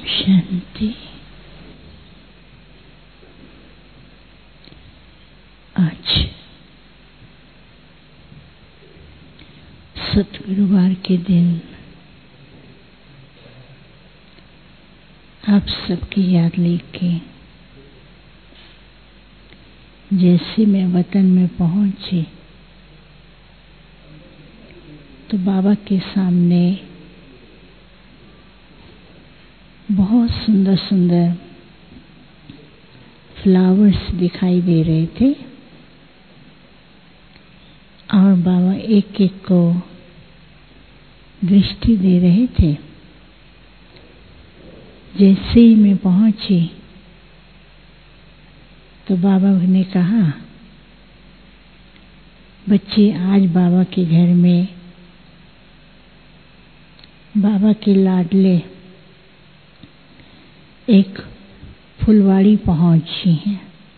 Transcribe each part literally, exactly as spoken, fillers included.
शांति। आज सतगुरुवार के दिन आप सबकी याद लेके जैसे मैं वतन में पहुंची तो बाबा के सामने बहुत सुंदर सुंदर फ्लावर्स दिखाई दे रहे थे और बाबा एक एक को दृष्टि दे रहे थे। जैसे ही मैं पहुंची तो बाबा ने कहा, बच्चे आज बाबा के घर में बाबा के लाडले एक फुलवाड़ी पहुंची है।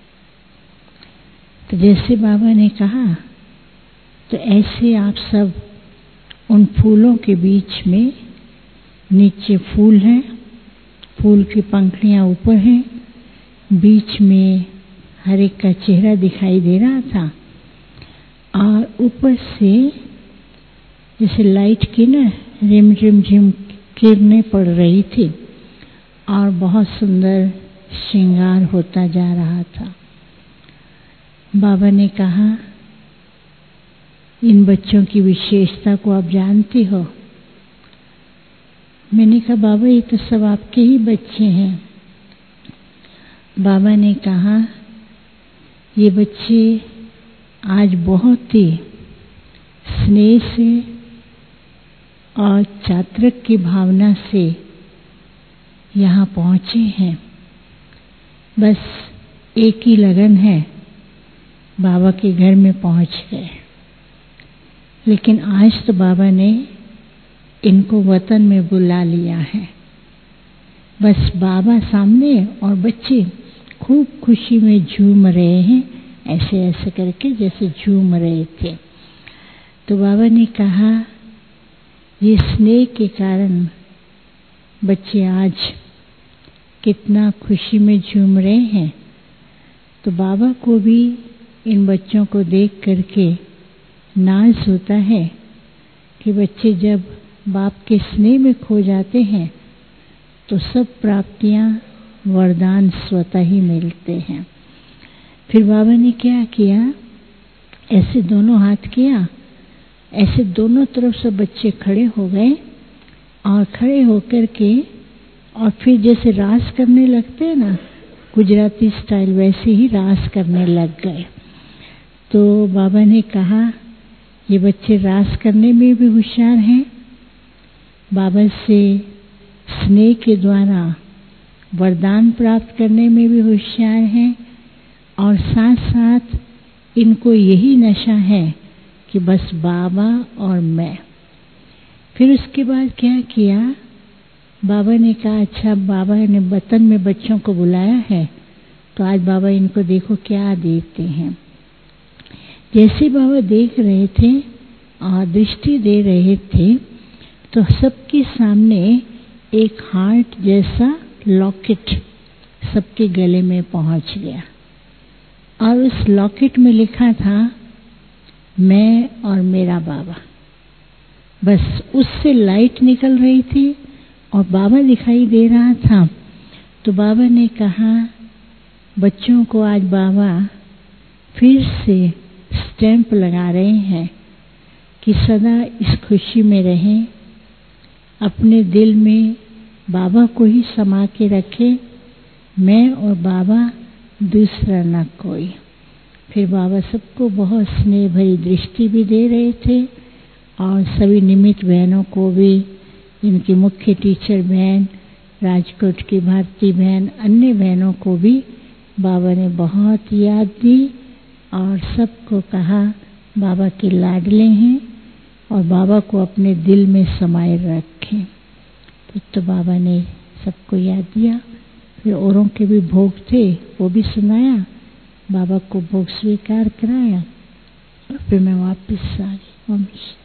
तो जैसे बाबा ने कहा तो ऐसे आप सब उन फूलों के बीच में, नीचे फूल हैं, फूल की पंखुड़ियां ऊपर हैं, बीच में हर एक का चेहरा दिखाई दे रहा था और ऊपर से जैसे लाइट की ना रिम रिम झिम किरणें पड़ रही थी और बहुत सुंदर श्रृंगार होता जा रहा था। बाबा ने कहा, इन बच्चों की विशेषता को आप जानती हो? मैंने कहा, बाबा ये तो सब आपके ही बच्चे हैं। बाबा ने कहा, ये बच्चे आज बहुत ही स्नेह से और चातरक की भावना से यहाँ पहुँचे हैं। बस एक ही लगन है, बाबा के घर में पहुँच गए। लेकिन आज तो बाबा ने इनको वतन में बुला लिया है। बस बाबा सामने और बच्चे खूब खुशी में झूम रहे हैं, ऐसे ऐसे करके जैसे झूम रहे थे। तो बाबा ने कहा, ये स्नेह के कारण बच्चे आज कितना खुशी में झूम रहे हैं। तो बाबा को भी इन बच्चों को देख करके नाज होता है कि बच्चे जब बाप के स्नेह में खो जाते हैं तो सब प्राप्तियां वरदान स्वतः ही मिलते हैं। फिर बाबा ने क्या किया, ऐसे दोनों हाथ किया, ऐसे दोनों तरफ से बच्चे खड़े हो गए और खड़े होकर के और फिर जैसे रास करने लगते हैं ना गुजराती स्टाइल, वैसे ही रास करने लग गए। तो बाबा ने कहा, ये बच्चे रास करने में भी होशियार हैं, बाबा से स्नेह के द्वारा वरदान प्राप्त करने में भी होशियार हैं और साथ साथ इनको यही नशा है कि बस बाबा और मैं। फिर उसके बाद क्या किया, बाबा ने कहा, अच्छा बाबा ने वतन में बच्चों को बुलाया है तो आज बाबा इनको देखो क्या देते हैं। जैसे बाबा देख रहे थे और दृष्टि दे रहे थे तो सबके सामने एक हार्ट जैसा लॉकेट सबके गले में पहुंच गया और उस लॉकेट में लिखा था, मैं और मेरा बाबा। बस उससे लाइट निकल रही थी और बाबा दिखाई दे रहा था। तो बाबा ने कहा, बच्चों को आज बाबा फिर से स्टैंप लगा रहे हैं कि सदा इस खुशी में रहें, अपने दिल में बाबा को ही समा के रखें, मैं और बाबा, दूसरा न कोई। फिर बाबा सबको बहुत स्नेह भरी दृष्टि भी दे रहे थे और सभी निमित्त बहनों को भी, इनकी मुख्य टीचर बहन, राजकोट की भारती बहन, अन्य बहनों को भी बाबा ने बहुत याद दी और सबको कहा बाबा के लाडले हैं और बाबा को अपने दिल में समाये रखें। तो, तो बाबा ने सबको याद दिया। फिर औरों के भी भोग थे वो भी सुनाया, बाबा को भोग स्वीकार कराया और फिर मैं वापस आ गई। ओम